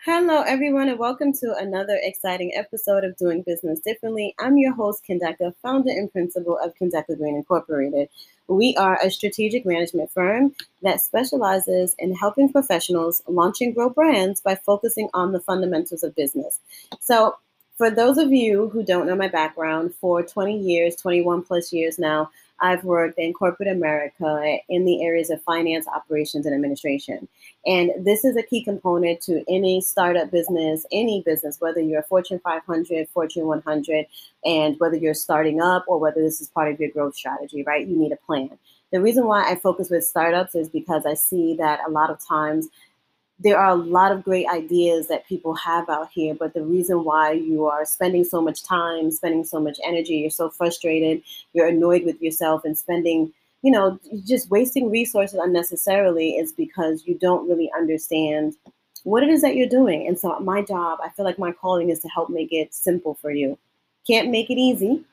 Hello, everyone, and welcome to another exciting episode of Doing Business Differently. I'm your host, Kendeka, founder and principal of Kendeka Green Incorporated. We are a strategic management firm that specializes in helping professionals launch and grow brands by focusing on the fundamentals of business. So, for those of you who don't know my background, for 20 years, 21 plus years now, I've worked in corporate America in the areas of finance, operations, and administration. And this is a key component to any startup business, any business, whether you're a Fortune 500, Fortune 100, and whether you're starting up or whether this is part of your growth strategy, right? You need a plan. The reason why I focus with startups is because I see that a lot of times there are a lot of great ideas that people have out here, but the reason why you are spending so much time, spending so much energy, you're so frustrated, you're annoyed with yourself and spending, just wasting resources unnecessarily is because you don't really understand what it is that you're doing. And so my job, I feel like my calling is to help make it simple for you. Can't make it easy.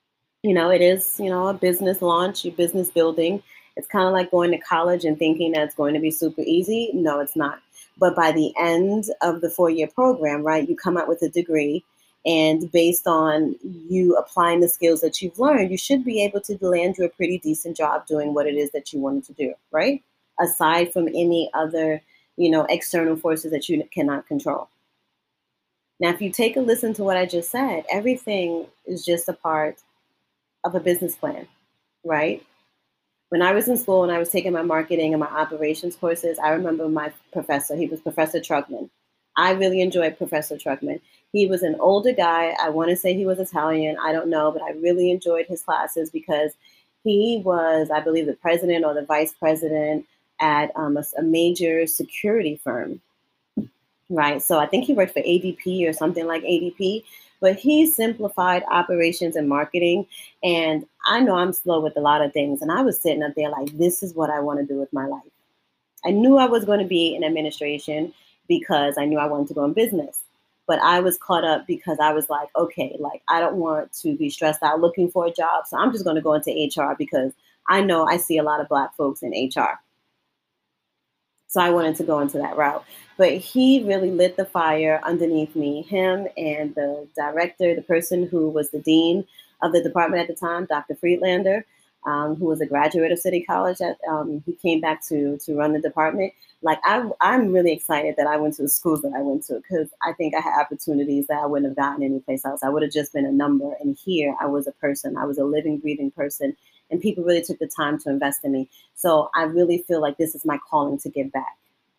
It is, a business launch, your business building. It's kind of like going to college and thinking that it's going to be super easy. No, it's not. But by the end of the 4-year program, right, you come out with a degree. And based on you applying the skills that you've learned, you should be able to land you a pretty decent job doing what it is that you wanted to do, right? Aside from any other, external forces that you cannot control. Now, if you take a listen to what I just said, everything is just a part of a business plan, right? When I was in school and I was taking my marketing and my operations courses, I remember my professor, he was Professor Trugman. I really enjoyed Professor Trugman. He was an older guy. I want to say he was Italian. I don't know, but I really enjoyed his classes because he was, I believe, the president or the vice president at a major security firm. Right. So I think he worked for ADP or something like ADP, but he simplified operations and marketing. And I know I'm slow with a lot of things. And I was sitting up there like, this is what I want to do with my life. I knew I was going to be in administration because I knew I wanted to go in business. But I was caught up because I was like, okay, like I don't want to be stressed out looking for a job. So I'm just going to go into HR because I know I see a lot of Black folks in HR. So I wanted to go into that route. But he really lit the fire underneath me. Him and the director, the person who was the dean of the department at the time, Dr. Friedlander, who was a graduate of City College. He came back to run the department. Like I'm really excited that I went to the schools that I went to because I think I had opportunities that I wouldn't have gotten anyplace else. I would have just been a number. And here I was a person. I was a living, breathing person. And people really took the time to invest in me. So I really feel like this is my calling to give back.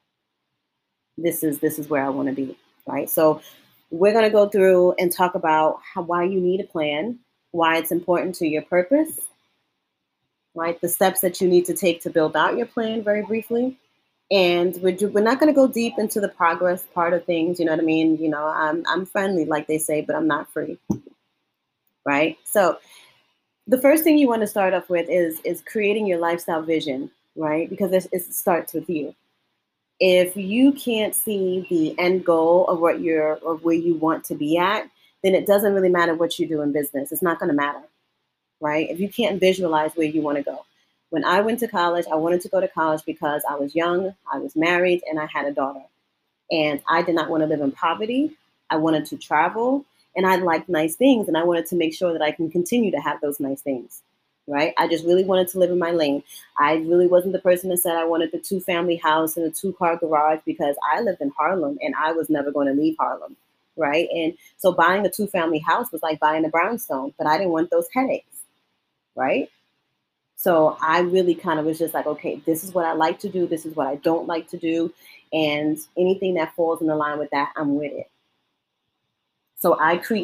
This is where I want to be, right? So we're going to go through and talk about why you need a plan, why it's important to your purpose, right? The steps that you need to take to build out your plan very briefly. And we're not going to go deep into the progress part of things. You know what I mean? I'm friendly, like they say, but I'm not free, right? So the first thing you want to start off with is creating your lifestyle vision, right? Because it starts with you. If you can't see the end goal of where you want to be at, then it doesn't really matter what you do in business. It's not going to matter, right? If you can't visualize where you want to go. When I went to college, I wanted to go to college because I was young, I was married, and I had a daughter. And I did not want to live in poverty. I wanted to travel, and I liked nice things, and I wanted to make sure that I can continue to have those nice things. Right? I just really wanted to live in my lane. I really wasn't the person that said I wanted the 2-family house and a 2-car garage because I lived in Harlem and I was never going to leave Harlem. Right? And so buying a 2-family house was like buying a brownstone, but I didn't want those headaches. Right? So I really kind of was just like, okay, this is what I like to do. This is what I don't like to do. And anything that falls in the line with that, I'm with it. So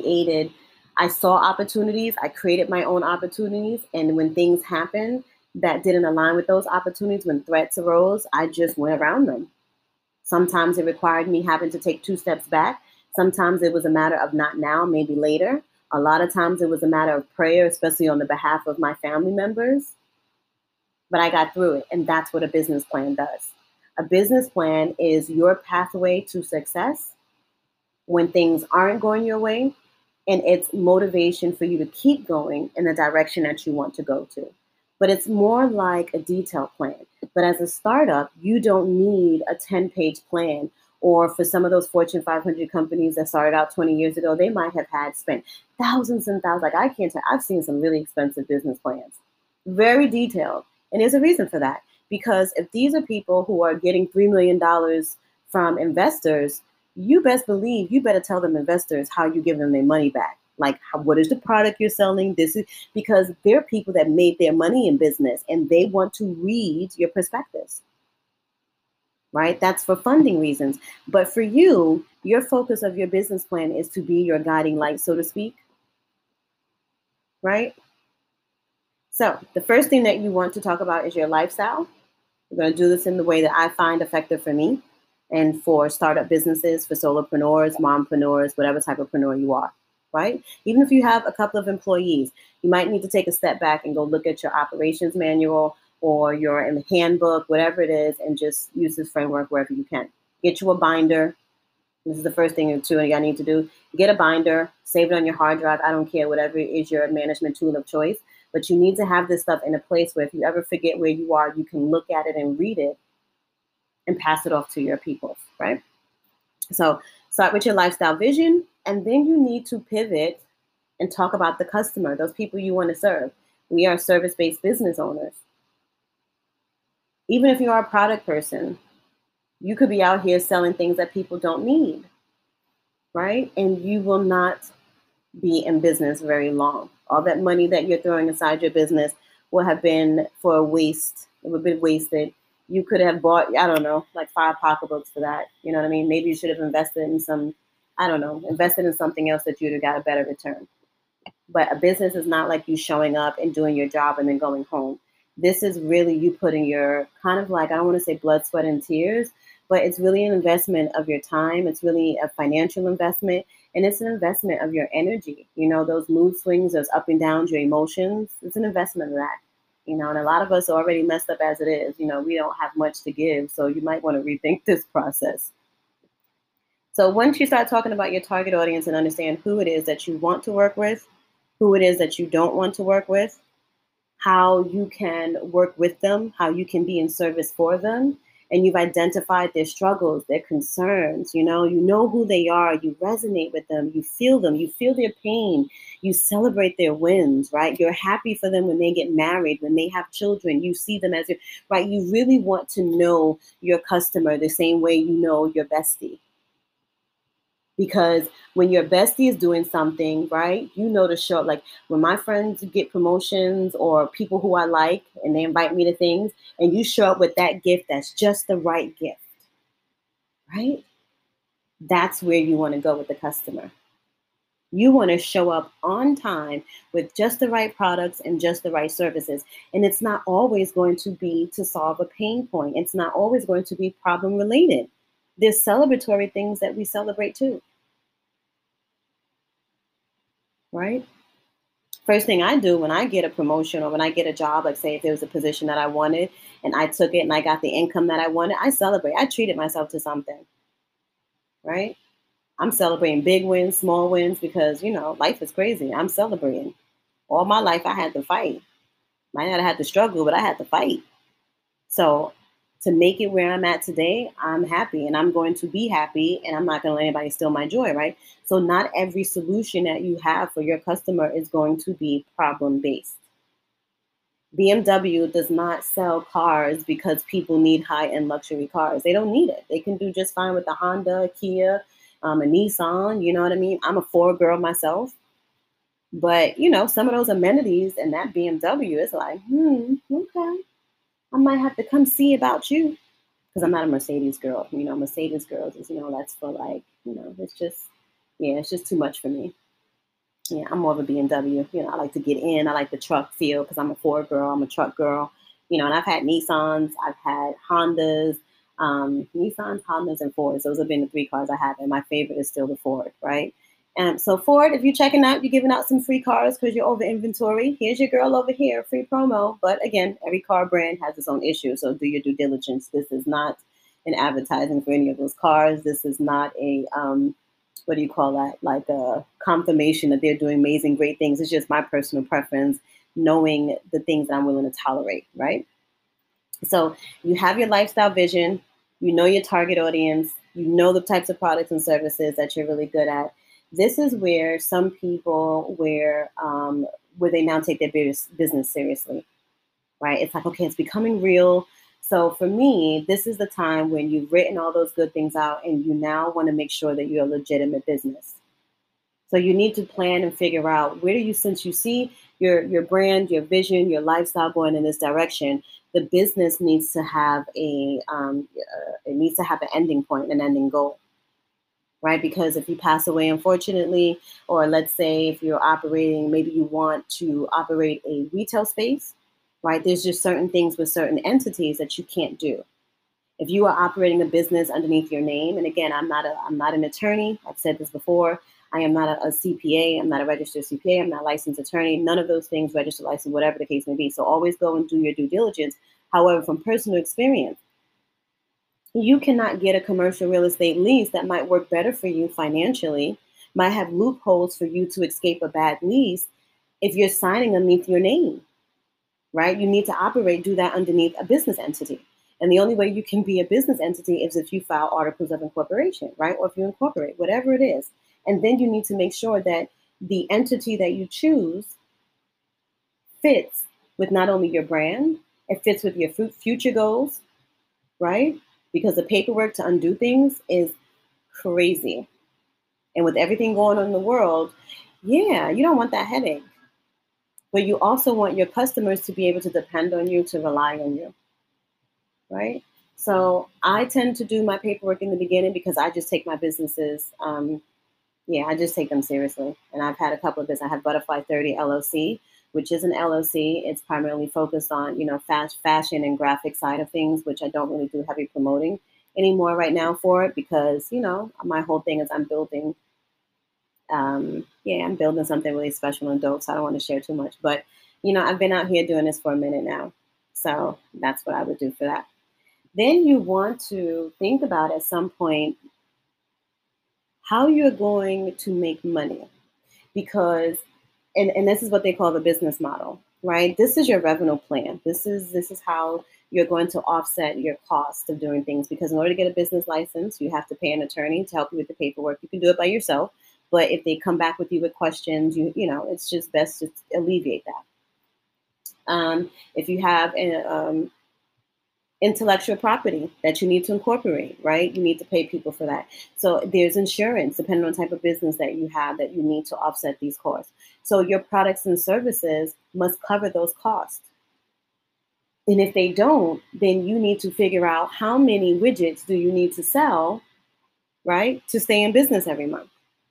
I saw opportunities, I created my own opportunities. And when things happened that didn't align with those opportunities, when threats arose, I just went around them. Sometimes it required me having to take 2 steps back. Sometimes it was a matter of not now, maybe later. A lot of times it was a matter of prayer, especially on the behalf of my family members. But I got through it. And that's what a business plan does. A business plan is your pathway to success when things aren't going your way, and it's motivation for you to keep going in the direction that you want to go to. But it's more like a detailed plan. But as a startup, you don't need a 10-page plan Or for some of those Fortune 500 companies that started out 20 years ago, they might have had spent thousands and thousands. Like I can't tell, I've seen some really expensive business plans, very detailed. And there's a reason for that. Because if these are people who are getting $3 million from investors, you best believe you better tell them investors how you give them their money back. Like, what is the product you're selling? This is because they're people that made their money in business and they want to read your prospectus, right? That's for funding reasons. But for you, your focus of your business plan is to be your guiding light, so to speak, right? So the first thing that you want to talk about is your lifestyle. We're going to do this in the way that I find effective for me and for startup businesses, for solopreneurs, mompreneurs, whatever type of preneur you are, right? Even if you have a couple of employees, you might need to take a step back and go look at your operations manual or your handbook, whatever it is, and just use this framework wherever you can. Get you a binder. This is the first thing you need to do. Get a binder, save it on your hard drive. I don't care, whatever is your management tool of choice. But you need to have this stuff in a place where if you ever forget where you are, you can look at it and read it and pass it off to your people, right? So start with your lifestyle vision, and then you need to pivot and talk about the customer, those people you want to serve. We are service-based business owners. Even if you are a product person, you could be out here selling things that people don't need, right? And you will not be in business very long. All that money that you're throwing inside your business will have been for a waste. It would have been wasted. You could have bought, I don't know, like 5 pocketbooks for that. You know what I mean? Maybe you should have invested in some, I don't know, invested in something else that you'd have got a better return. But a business is not like you showing up and doing your job and then going home. This is really you putting your kind of like, I don't want to say blood, sweat, and tears, but it's really an investment of your time. It's really a financial investment. And it's an investment of your energy. You know, those mood swings, those up and downs, your emotions. It's an investment of that. You know, and a lot of us are already messed up as it is. You know, we don't have much to give. So you might want to rethink this process. So once you start talking about your target audience and understand who it is that you want to work with, who it is that you don't want to work with, how you can work with them, how you can be in service for them, and you've identified their struggles, their concerns, you know who they are, you resonate with them, you feel their pain, you celebrate their wins, right? You're happy for them when they get married, when they have children, you see them as your, right? You really want to know your customer the same way you know your bestie. Because when your bestie is doing something, right, you know to show up. Like when my friends get promotions or people who I like and they invite me to things and you show up with that gift that's just the right gift, right? That's where you want to go with the customer. You want to show up on time with just the right products and just the right services. And it's not always going to be to solve a pain point. It's not always going to be problem related. There's celebratory things that we celebrate too. Right? First thing I do when I get a promotion or when I get a job, like say if there was a position that I wanted and I took it and I got the income that I wanted, I celebrate. I treated myself to something, right? I'm celebrating big wins, small wins, because, life is crazy. I'm celebrating. All my life, I had to fight. Might not have had to struggle, but I had to fight. So to make it where I'm at today, I'm happy and I'm going to be happy and I'm not going to let anybody steal my joy, right? So not every solution that you have for your customer is going to be problem based. BMW does not sell cars because people need high-end luxury cars. They don't need it. They can do just fine with the Honda, a Kia, a Nissan. You know what I mean? I'm a Ford girl myself. But, some of those amenities in that BMW is like, okay. I might have to come see about you because I'm not a Mercedes girl. Mercedes girls is, that's for like, it's just too much for me. Yeah, I'm more of a BMW. I like to get in. I like the truck feel because I'm a Ford girl. I'm a truck girl. And I've had Nissans. I've had Hondas, Nissans, Hondas, and Fords. Those have been the 3 cars I have. And my favorite is still the Ford, right? And so Ford, if you're checking out, you're giving out some free cars because you're over inventory. Here's your girl over here, free promo. But again, every car brand has its own issue. So do your due diligence. This is not an advertising for any of those cars. This is not a, what do you call that? Like a confirmation that they're doing amazing, great things. It's just my personal preference, knowing the things that I'm willing to tolerate, right? So you have your lifestyle vision, you know your target audience, You know the types of products and services that you're really good at. This is where some people where they now take their business seriously, right? It's like, okay, it's becoming real. So for me, this is the time when you've written all those good things out and you now want to make sure that you're a legitimate business. So you need to plan and figure out where do you, since you see your brand, your vision, your lifestyle going in this direction, the business needs to have it needs to have an ending point, an ending goal, right? Because if you pass away, unfortunately, or let's say if you're operating, maybe you want to operate a retail space, right? There's just certain things with certain entities that you can't do. If you are operating a business underneath your name, and again, I'm not an attorney. I've said this before. I am not a CPA. I'm not a registered CPA. I'm not a licensed attorney. None of those things, registered, licensed, whatever the case may be. So always go and do your due diligence. However, from personal experience, you cannot get a commercial real estate lease that might work better for you financially, might have loopholes for you to escape a bad lease if you're signing underneath your name, right? You need to do that underneath a business entity. And the only way you can be a business entity is if you file articles of incorporation, right? Or if you incorporate, whatever it is. And then you need to make sure that the entity that you choose fits with not only your brand, it fits with your future goals, right? Because the paperwork to undo things is crazy. And with everything going on in the world, yeah, you don't want that headache. But you also want your customers to be able to depend on you, to rely on you, right? So I tend to do my paperwork in the beginning because I just take my businesses, I just take them seriously. And I've had a couple of businesses. I have Butterfly 30 LLC, which is an LLC. It's primarily focused on, fashion and graphic side of things, which I don't really do heavy promoting anymore right now for it because, my whole thing is I'm building something really special and dope. So I don't want to share too much, but I've been out here doing this for a minute now. So that's what I would do for that. Then you want to think about at some point how you're going to make money because, and this is what they call the business model, right? This is your revenue plan. This is how you're going to offset your cost of doing things because in order to get a business license, you have to pay an attorney to help you with the paperwork. You can do it by yourself, but if they come back with you with questions, it's just best to alleviate that. If you have an intellectual property that you need to incorporate, right? You need to pay people for that. So there's insurance, depending on the type of business that you have, that you need to offset these costs. So your products and services must cover those costs. And if they don't, then you need to figure out how many widgets do you need to sell, right, to stay in business every month.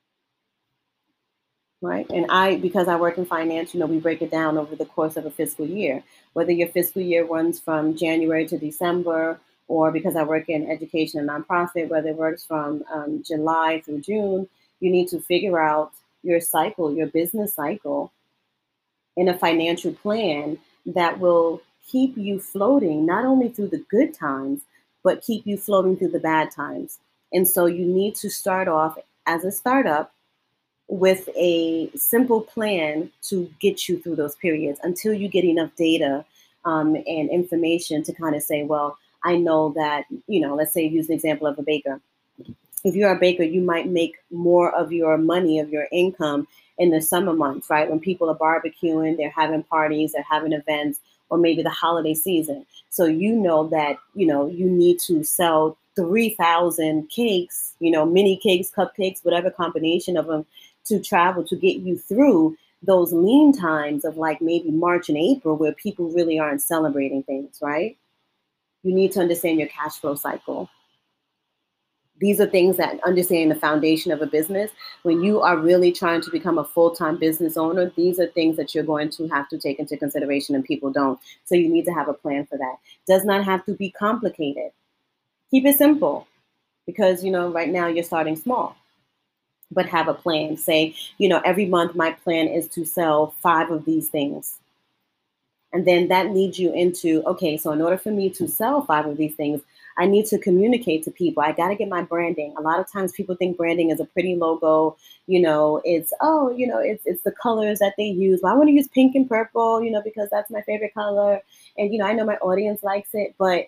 Right. And because I work in finance, we break it down over the course of a fiscal year, whether your fiscal year runs from January to December, or because I work in education and nonprofit, whether it works from July through June, you need to figure out your cycle, your business cycle in a financial plan that will keep you floating, not only through the good times, but keep you floating through the bad times. And so you need to start off as a startup with a simple plan to get you through those periods until you get enough data and information to kind of say, well, I know that, let's say use an example of a baker. If you're a baker, you might make more of your money, of your income in the summer months, right? When people are barbecuing, they're having parties, they're having events, or maybe the holiday season. So you know that, you need to sell 3,000 cakes, mini cakes, cupcakes, whatever combination of them to travel to get you through those lean times of like maybe March and April where people really aren't celebrating things, right? You need to understand your cash flow cycle. These are things that understanding the foundation of a business, when you are really trying to become a full-time business owner, these are things that you're going to have to take into consideration and people don't. So you need to have a plan for that. Does not have to be complicated. Keep it simple because, right now you're starting small, but have a plan. Say, every month my plan is to sell 5 of these things. And then that leads you into, okay, so in order for me to sell 5 of these things, I need to communicate to people. I got to get my branding. A lot of times people think branding is a pretty logo. It's the colors that they use. Well, I want to use pink and purple, because that's my favorite color. And, I know my audience likes it, but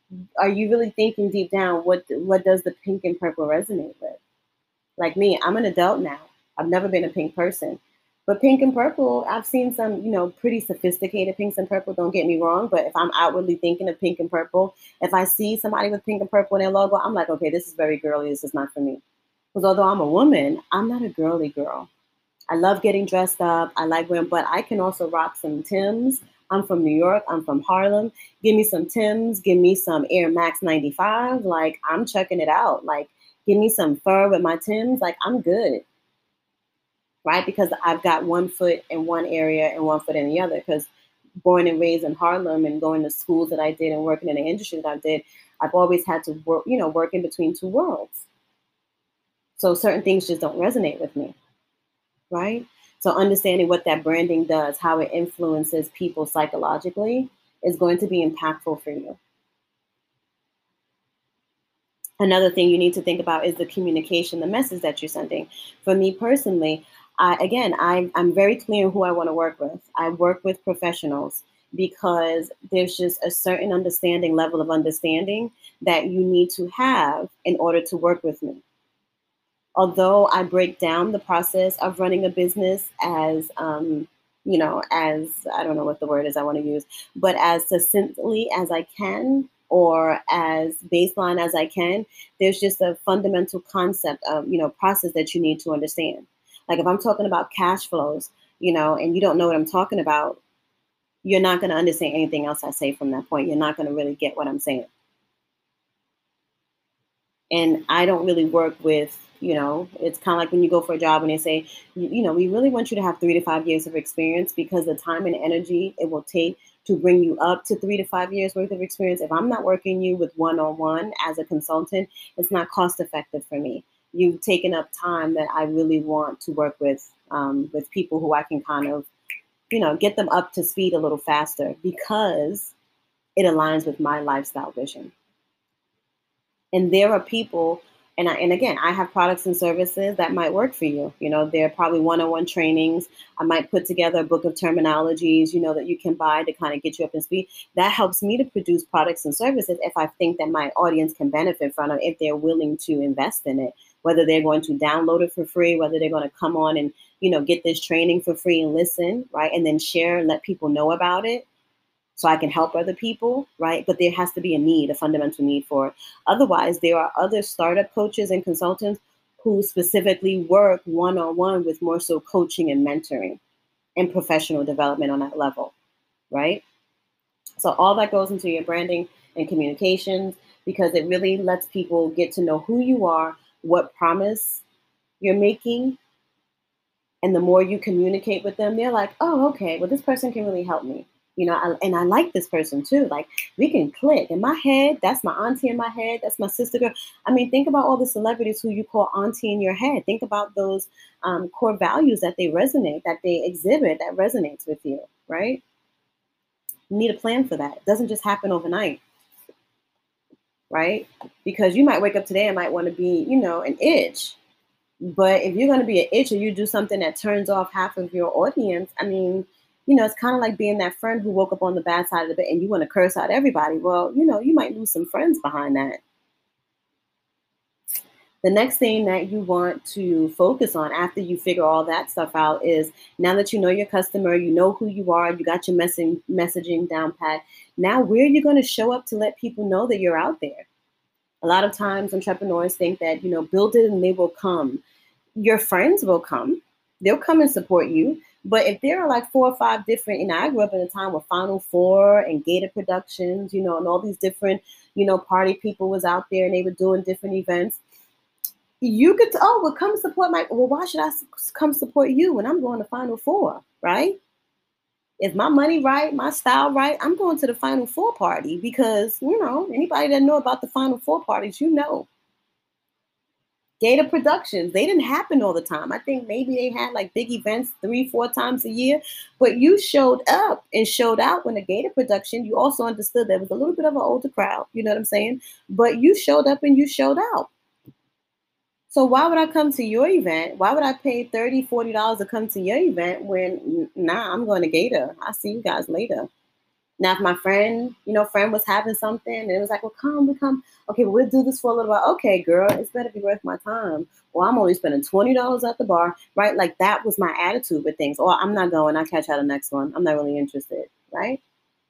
Are you really thinking deep down what does the pink and purple resonate with? Like me, I'm an adult now. I've never been a pink person. But pink and purple, I've seen some, pretty sophisticated pinks and purple, don't get me wrong. But if I'm outwardly thinking of pink and purple, if I see somebody with pink and purple in their logo, I'm like, okay, this is very girly. This is not for me. Because although I'm a woman, I'm not a girly girl. I love getting dressed up. I like wearing, but I can also rock some Tims. I'm from New York. I'm from Harlem. Give me some Tims. Give me some Air Max 95. Like, I'm checking it out. Like, give me some fur with my Tims. Like, I'm good, right? Because I've got one foot in one area and one foot in the other. Because born and raised in Harlem and going to schools that I did and working in the industry that I did, I've always had to work, work in between two worlds. So certain things just don't resonate with me, right? So understanding what that branding does, how it influences people psychologically, is going to be impactful for you. Another thing you need to think about is the communication, the message that you're sending. For me personally, I'm very clear who I want to work with. I work with professionals because there's just a certain understanding, level of understanding that you need to have in order to work with me. Although I break down the process of running a business as, as I don't know what the word is I want to use, but as succinctly as I can or as baseline as I can, there's just a fundamental concept of, process that you need to understand. Like if I'm talking about cash flows, and you don't know what I'm talking about, you're not going to understand anything else I say from that point. You're not going to really get what I'm saying. And I don't really work with, it's kind of like when you go for a job and they say, we really want you to have 3 to 5 years of experience because the time and energy it will take to bring you up to 3 to 5 years worth of experience. If I'm not working you with one-on-one as a consultant, it's not cost effective for me. You've taken up time that I really want to work with people who I can kind of, get them up to speed a little faster because it aligns with my lifestyle vision. And there are people, and again, I have products and services that might work for you. There are probably one-on-one trainings. I might put together a book of terminologies, that you can buy to kind of get you up to speed. That helps me to produce products and services if I think that my audience can benefit from it, if they're willing to invest in it, whether they're going to download it for free, whether they're going to come on and, get this training for free and listen, right? And then share and let people know about it so I can help other people, right? But there has to be a need, a fundamental need for it. Otherwise, there are other startup coaches and consultants who specifically work one-on-one with more so coaching and mentoring and professional development on that level, right? So all that goes into your branding and communications because it really lets people get to know who you are, what promise you're making, and the more you communicate with them, they're like, oh, okay, well, this person can really help me. And I like this person too. Like we can click. In my head, that's my auntie in my head. That's my sister girl. I mean, think about all the celebrities who you call auntie in your head. Think about those core values that they resonate, that they exhibit, that resonates with you, right? You need a plan for that. It doesn't just happen overnight, right? Because you might wake up today and might want to be, an itch. But if you're going to be an itch or you do something that turns off half of your audience, I mean, it's kind of like being that friend who woke up on the bad side of the bed and you want to curse out everybody. Well, you might lose some friends behind that. The next thing that you want to focus on after you figure all that stuff out is now that you know your customer, you know who you are, you got your messaging down pat. Now, where are you going to show up to let people know that you're out there? A lot of times entrepreneurs think that, build it and they will come. Your friends will come. They'll come and support you. But if there are like 4 or 5 different, I grew up in a time with Final Four and Gator Productions, and all these different, party people was out there and they were doing different events. You could, well, come support why should I come support you when I'm going to Final Four, right? Is my money right, my style right? I'm going to the Final Four party because, anybody that know about the Final Four parties, Gator Productions, they didn't happen all the time. I think maybe they had like big events 3-4 times a year, but you showed up and showed out when the Gator Production. You also understood there was a little bit of an older crowd, you know what I'm saying? But you showed up and you showed out. So why would I come to your event? Why would I pay $30, $40 to come to your event when, nah, I'm going to Gator. I'll see you guys later. Now, if my friend was having something and it was like, well, we come. Okay, well, we'll do this for a little while. Okay, girl, it's better be worth my time. Or I'm only spending $20 at the bar, right? Like that was my attitude with things. Or I'm not going. I'll catch out the next one. I'm not really interested, right?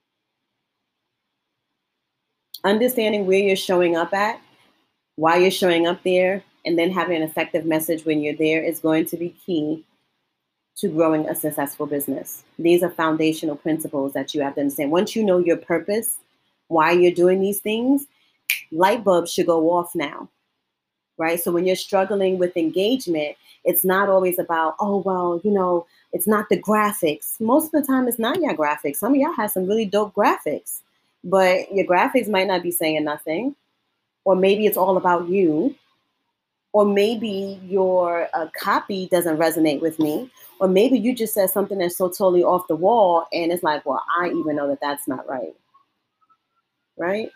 Understanding where you're showing up at, why you're showing up there, and then having an effective message when you're there is going to be key to growing a successful business. These are foundational principles that you have to understand. Once you know your purpose, why you're doing these things, light bulbs should go off now, right? So when you're struggling with engagement, it's not always about, oh, well, it's not the graphics. Most of the time, it's not your graphics. Some of y'all have some really dope graphics, but your graphics might not be saying nothing. Or maybe it's all about you. Or maybe your copy doesn't resonate with me. Or maybe you just said something that's so totally off the wall. And it's like, well, I even know that that's not right. Right?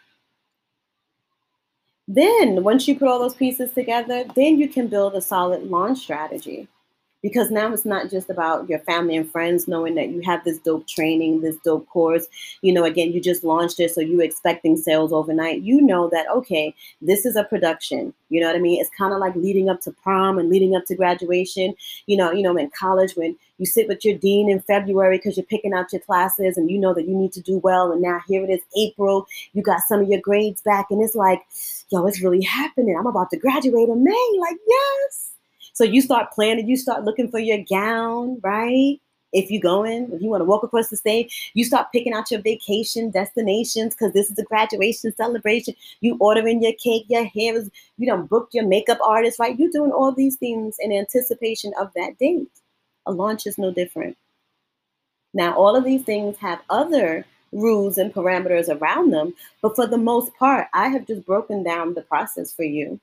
Then once you put all those pieces together, then you can build a solid launch strategy. Because now it's not just about your family and friends knowing that you have this dope training, this dope course. Again, you just launched it, so you're expecting sales overnight. You know that, okay, this is a production. You know what I mean? It's kind of like leading up to prom and leading up to graduation. In college when you sit with your dean in February because you're picking out your classes and you know that you need to do well. And now here it is, April, you got some of your grades back, and it's like, yo, it's really happening. I'm about to graduate in May. Like, yes. So you start planning, you start looking for your gown, right? If you want to walk across the stage, you start picking out your vacation destinations because this is a graduation celebration. You ordering your cake, your hair is, you done booked your makeup artist, right? You're doing all these things in anticipation of that date. A launch is no different. Now, all of these things have other rules and parameters around them, but for the most part, I have just broken down the process for you,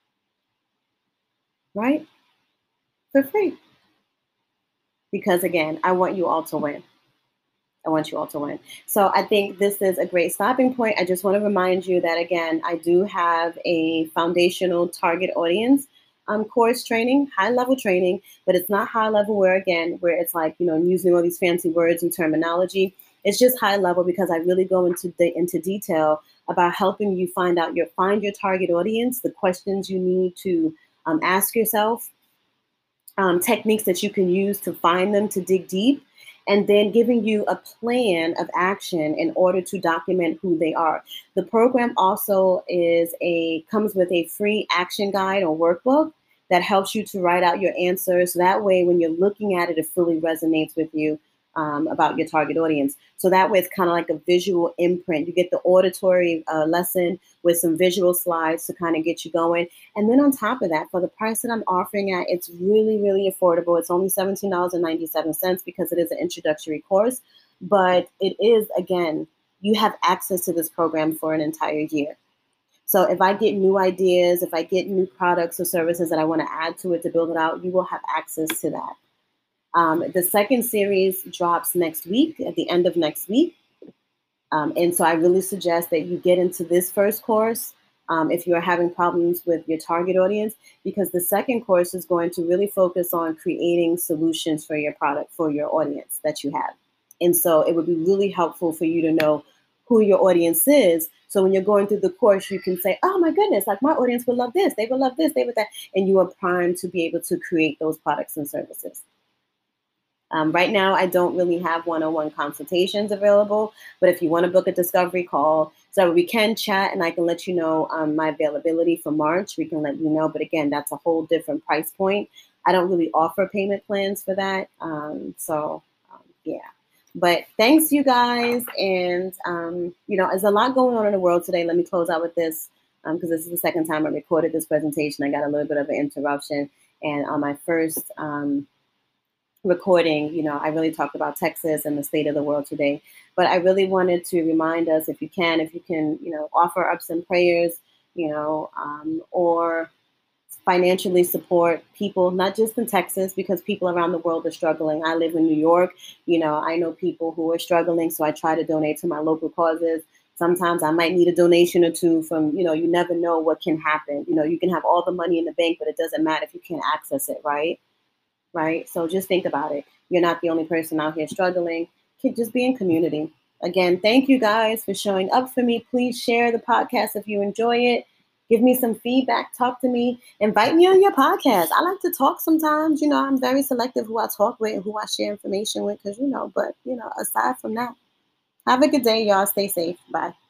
right? For free. Because again, I want you all to win. I want you all to win. So I think this is a great stopping point. I just want to remind you that, again, I do have a foundational target audience course training, high level training, but it's not high level where it's like, I'm using all these fancy words and terminology. It's just high level because I really go into detail about helping you find your target audience, the questions you need to ask yourself, techniques that you can use to find them, to dig deep, and then giving you a plan of action in order to document who they are. The program also comes with a free action guide or workbook that helps you to write out your answers. That way, when you're looking at it, it fully resonates with you about your target audience. So that way, it's kind of like a visual imprint. You get the auditory lesson with some visual slides to kind of get you going. And then on top of that, for the price that I'm offering at, it's really, really affordable. It's only $17.97 because it is an introductory course. But it is, again, you have access to this program for an entire year. So if I get new ideas, if I get new products or services that I want to add to it to build it out, you will have access to that. The second series drops next week, at the end of next week. And so I really suggest that you get into this first course if you're having problems with your target audience, because the second course is going to really focus on creating solutions for your product, for your audience that you have. And so it would be really helpful for you to know who your audience is. So when you're going through the course, you can say, oh my goodness, like my audience would love this, they would love this, they would that. And you are primed to be able to create those products and services. Right now, I don't really have one-on-one consultations available, but if you want to book a discovery call, so we can chat and I can let you know my availability for March, we can let you know. But again, that's a whole different price point. I don't really offer payment plans for that. Yeah. But thanks, you guys. And, there's a lot going on in the world today. Let me close out with this because this is the second time I recorded this presentation. I got a little bit of an interruption. And on my first recording, I really talked about Texas and the state of the world today. But I really wanted to remind us, if you can, offer up some prayers, or financially support people, not just in Texas, because people around the world are struggling. I live in New York. I know people who are struggling, so I try to donate to my local causes. Sometimes I might need a donation or two from, you never know what can happen. You can have all the money in the bank, but it doesn't matter if you can't access it, right? Right? So just think about it. You're not the only person out here struggling. Just be in community. Again, thank you guys for showing up for me. Please share the podcast if you enjoy it. Give me some feedback. Talk to me. Invite me on your podcast. I like to talk sometimes. I'm very selective who I talk with and who I share information with because, but, aside from that, have a good day, y'all. Stay safe. Bye.